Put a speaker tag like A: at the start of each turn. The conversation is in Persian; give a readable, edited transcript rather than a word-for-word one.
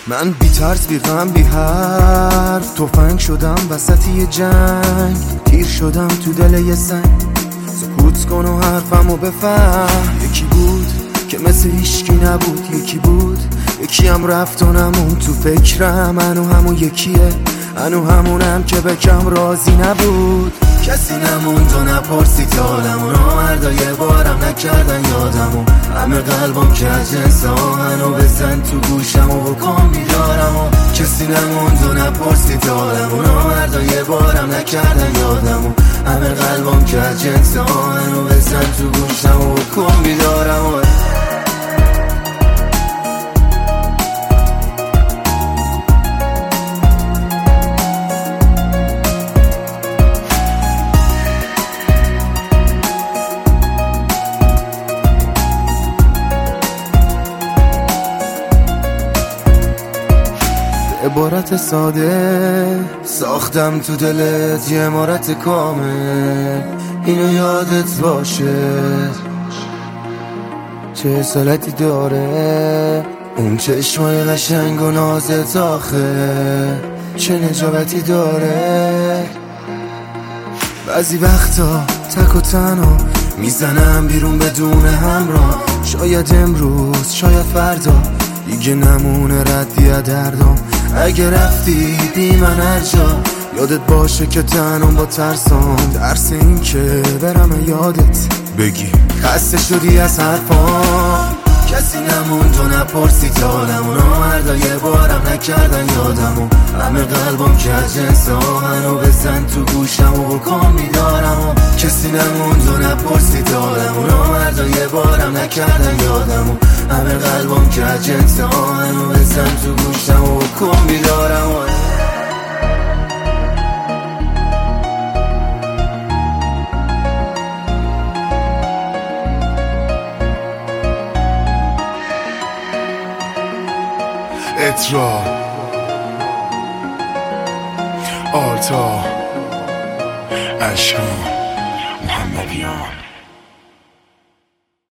A: من بی ترس بی غم بی حرف تفنگ شدم وسط یه جنگ، تیر شدم تو دل یه سنگ. سکوت کن و حرفمو بفهم. یکی بود که مثل هیچکی نبود، یکی بود یکی هم رفت و نمون تو فکرم. هنو همون یکیه، هنو همونم که بکم راضی نبود. کسی نموند و نپرسید حالمو، نامردا یه بارم نکردن یادمو. همه قلبم که از جنس آهنو بزن تو گوشم و بکن بیدارمو. کسی نموند و نپرسید حالمو، نامردا یه بارم نکردن یادمو. همه قلبم که از جنس آهنو بزن تو گوشم و بکن بیدارمو. عبارت ساده ساختم تو دلت یه عمارت کامل، اینو یادت باشه. چه سالتی داره اون چشمای قشنگ و نازت، آخه چه نجابتی داره. بعضی وقتا تک و تنها میزنم بیرون بدون همراه. شاید امروز شاید فردا دیگه نمونه ردی از دردم. اگه رفتی بی من هر جا، یادت باشه که تنم با ترسم. درس این که برم یادت بگی خسته شدی از حرفام. کسی نموند و نپرسید حالمو، نامردا یه بارم نکردن یادمو. همه قلبم که از جنس آهنو بزن تو گوشم و بکن بیدارمو. کسی نموند و نپرسید حالمو، نامردا یه بارم نکردن یادمو. همه قلبم که از جنس آهنو بزن تو گوشم و بکن بیدارمو.
B: اترا آرتا اشکان محمدیان.